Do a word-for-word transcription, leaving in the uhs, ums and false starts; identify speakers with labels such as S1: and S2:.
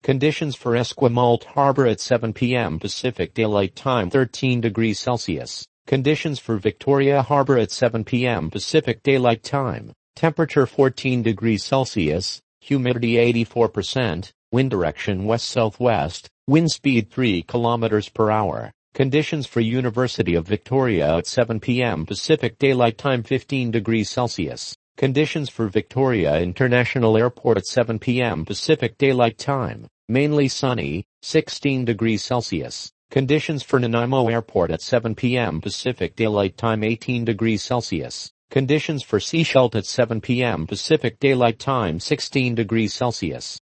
S1: Conditions for Esquimalt Harbor at seven p m Pacific Daylight Time thirteen degrees Celsius. Conditions for Victoria Harbor at seven p m Pacific Daylight Time. Temperature fourteen degrees Celsius, humidity eighty-four percent, wind direction west-southwest, wind speed three kilometers per hour. Conditions for University of Victoria at seven p m Pacific Daylight Time fifteen degrees Celsius. Conditions for Victoria International Airport at seven p m Pacific Daylight Time. Mainly sunny, sixteen degrees Celsius. Conditions for Nanaimo Airport at seven p m Pacific Daylight Time eighteen degrees Celsius. Conditions for Sechelt at seven p m Pacific Daylight Time sixteen degrees Celsius.